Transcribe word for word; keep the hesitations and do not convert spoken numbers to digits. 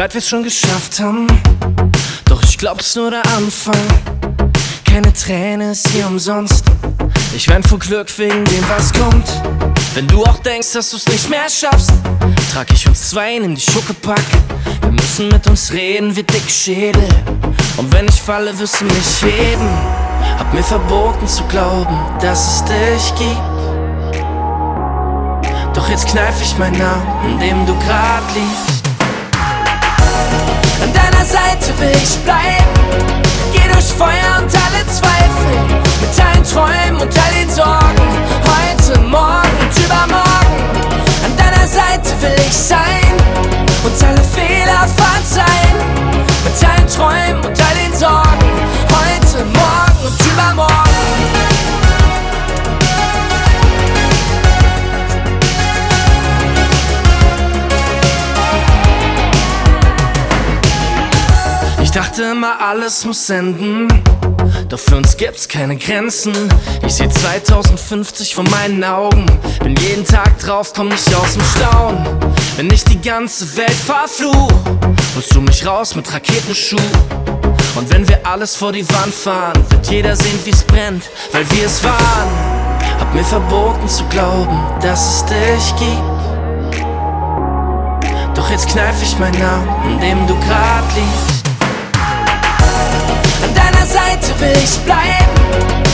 weit wir's schon geschafft haben, doch ich glaub, es ist nur der Anfang. Keine Träne ist hier umsonst. Ich wein vor Glück wegen dem, was kommt. Wenn du auch denkst, dass du's nicht mehr schaffst, trag ich uns zwei in die Schuckepack. Wir müssen mit uns reden wie dicke Schädel. Und wenn ich falle, wirst du mich heben. Hab mir verboten zu glauben, dass es dich gibt. Doch jetzt kneif ich meinen Namen, in dem du grad liegst. An deiner Seite will ich bleiben. Geh durch Feuer und alle Zweifel, mit allen Träumen und all den Sorgen, heute, morgen und übermorgen. An deiner Seite will ich sein, uns alle Fehler verzeihen, mit allen Träumen und all den Sorgen, heute, morgen und übermorgen. Ich dachte immer, alles muss enden, doch für uns gibt's keine Grenzen. Ich seh zweitausendfünfzig vor meinen Augen, bin jeden Tag drauf, komm nicht aus dem Staunen. Wenn ich die ganze Welt verfluch, holst du mich raus mit Raketenschuh. Und wenn wir alles vor die Wand fahren, wird jeder sehen, wie's brennt, weil wir es waren. Hab mir verboten zu glauben, dass es dich gibt. Doch jetzt kneif ich meinen Namen, in dem du grad liegst. An deiner Seite will ich bleiben.